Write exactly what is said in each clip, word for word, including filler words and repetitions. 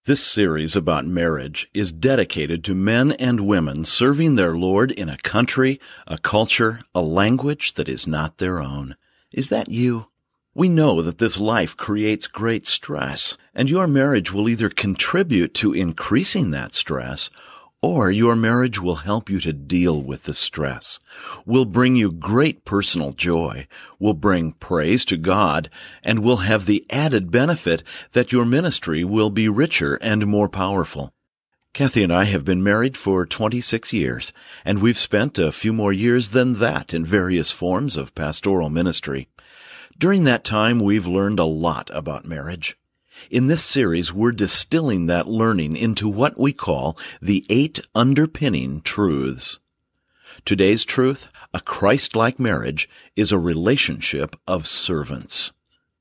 This series about marriage is dedicated to men and women serving their Lord in a country, a culture, a language that is not their own. Is that you? We know that this life creates great stress, and your marriage will either contribute to increasing that stress, or your marriage will help you to deal with the stress, will bring you great personal joy, will bring praise to God, and will have the added benefit that your ministry will be richer and more powerful. Kathy and I have been married for twenty-six years, and we've spent a few more years than that in various forms of pastoral ministry. During that time, we've learned a lot about marriage. In this series, we're distilling that learning into what we call the eight underpinning truths. Today's truth, a Christ-like marriage, is a relationship of servants.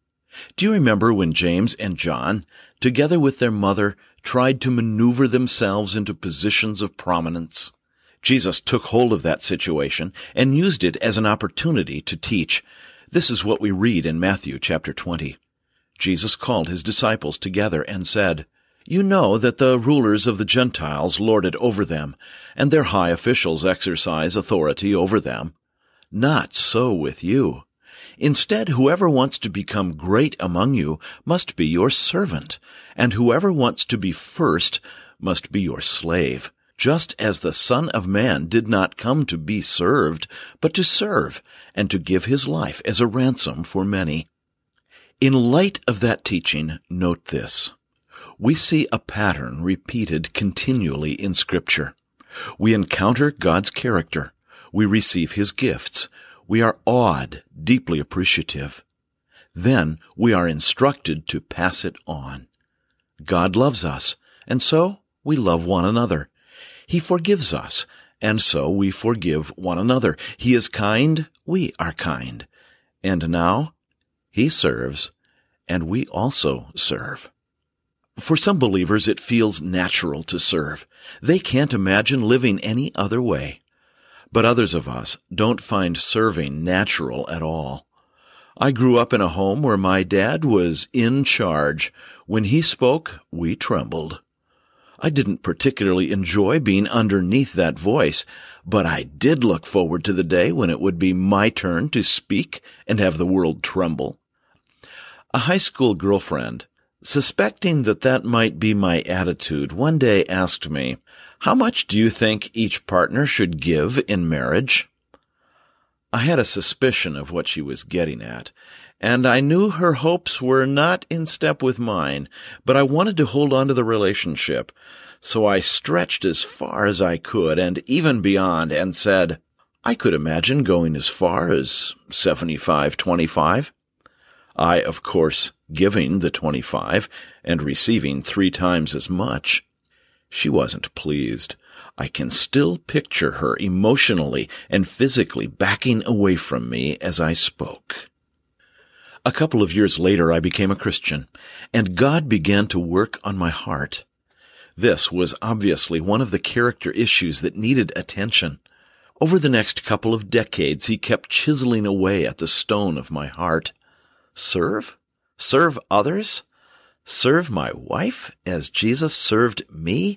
Do you remember when James and John, together with their mother, tried to maneuver themselves into positions of prominence? Jesus took hold of that situation and used it as an opportunity to teach. This is what we read in Matthew chapter twenty. Jesus called his disciples together and said, "You know that the rulers of the Gentiles lord it over them, and their high officials exercise authority over them. Not so with you. Instead, whoever wants to become great among you must be your servant, and whoever wants to be first must be your slave, just as the Son of Man did not come to be served, but to serve, and to give his life as a ransom for many." In light of that teaching, note this. We see a pattern repeated continually in Scripture. We encounter God's character. We receive his gifts. We are awed, deeply appreciative. Then we are instructed to pass it on. God loves us, and so we love one another. He forgives us, and so we forgive one another. He is kind, we are kind. And now, he serves, and we also serve. For some believers, it feels natural to serve. They can't imagine living any other way. But others of us don't find serving natural at all. I grew up in a home where my dad was in charge. When he spoke, we trembled. I didn't particularly enjoy being underneath that voice, but I did look forward to the day when it would be my turn to speak and have the world tremble. A high school girlfriend, suspecting that that might be my attitude, one day asked me, "How much do you think each partner should give in marriage?" I had a suspicion of what she was getting at, and I knew her hopes were not in step with mine, but I wanted to hold on to the relationship. So I stretched as far as I could, and even beyond, and said, I could imagine going as far as seventy-five twenty-five. I, of course, giving the twenty-five and receiving three times as much. She wasn't pleased. I can still picture her emotionally and physically backing away from me as I spoke. A couple of years later, I became a Christian, and God began to work on my heart. This was obviously one of the character issues that needed attention. Over the next couple of decades, he kept chiseling away at the stone of my heart. Serve? Serve others? Serve my wife as Jesus served me?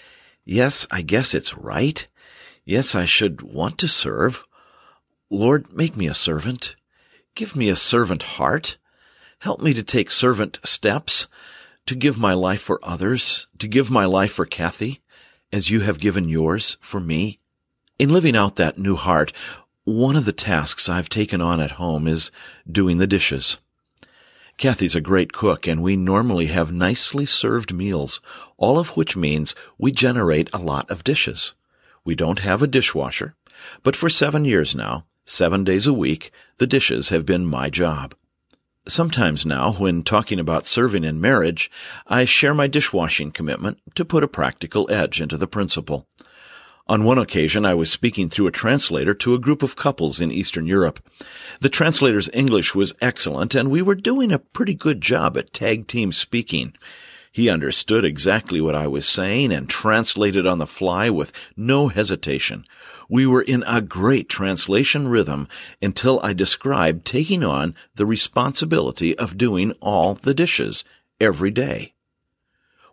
Yes, I guess it's right. Yes, I should want to serve. Lord, make me a servant. Give me a servant heart. Help me to take servant steps, to give my life for others, to give my life for Kathy, as you have given yours for me. In living out that new heart, one of the tasks I've taken on at home is doing the dishes. Kathy's a great cook, and we normally have nicely served meals, all of which means we generate a lot of dishes. We don't have a dishwasher, but for seven years now, seven days a week, the dishes have been my job. Sometimes now, when talking about serving in marriage, I share my dishwashing commitment to put a practical edge into the principle. On one occasion, I was speaking through a translator to a group of couples in Eastern Europe. The translator's English was excellent, and we were doing a pretty good job at tag team speaking. He understood exactly what I was saying and translated on the fly with no hesitation. We were in a great translation rhythm until I described taking on the responsibility of doing all the dishes every day.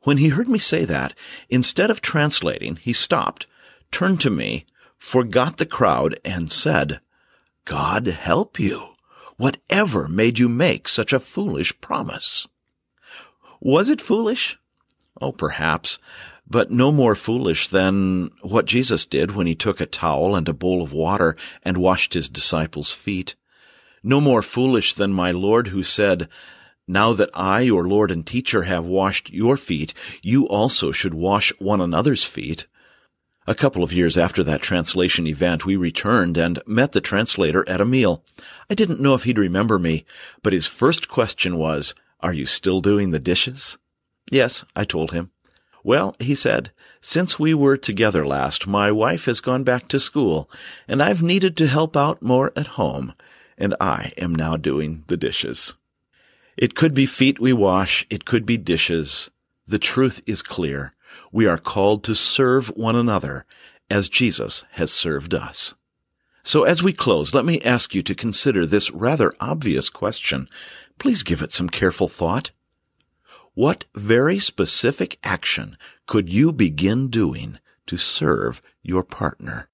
When he heard me say that, instead of translating, he stopped, turned to me, forgot the crowd, and said, "God help you. Whatever made you make such a foolish promise?" Was it foolish? Oh, perhaps, but no more foolish than what Jesus did when he took a towel and a bowl of water and washed his disciples' feet. No more foolish than my Lord who said, "Now that I, your Lord and teacher, have washed your feet, you also should wash one another's feet." A couple of years after that translation event, we returned and met the translator at a meal. I didn't know if he'd remember me, but his first question was, "Are you still doing the dishes?" "Yes," I told him. "Well," he said, "since we were together last, my wife has gone back to school, and I've needed to help out more at home, and I am now doing the dishes." It could be feet we wash, it could be dishes. The truth is clear. We are called to serve one another as Jesus has served us. So as we close, let me ask you to consider this rather obvious question. Please give it some careful thought. What very specific action could you begin doing to serve your partner?